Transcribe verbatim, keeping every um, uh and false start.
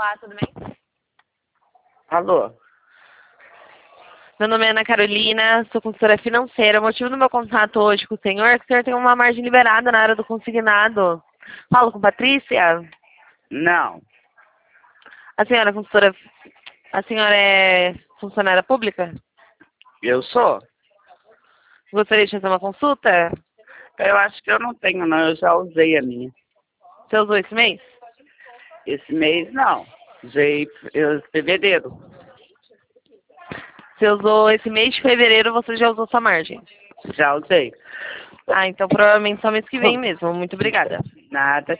Olá, tudo bem? Alô? Meu nome é Ana Carolina, sou consultora financeira. O motivo do meu contato hoje com o senhor é que o senhor tem uma margem liberada na área do consignado. Falo com Patrícia? Não. A senhora é consultora... A senhora é funcionária pública? Eu sou? Gostaria de fazer uma consulta? Eu acho que eu não tenho, não. Eu já usei a minha. Você usou esse mês? Esse mês, não. Usei em fevereiro. Você usou esse mês de fevereiro, você já usou sua margem? Já usei. Ah, então provavelmente só mês que vem mesmo. Muito obrigada. Nada.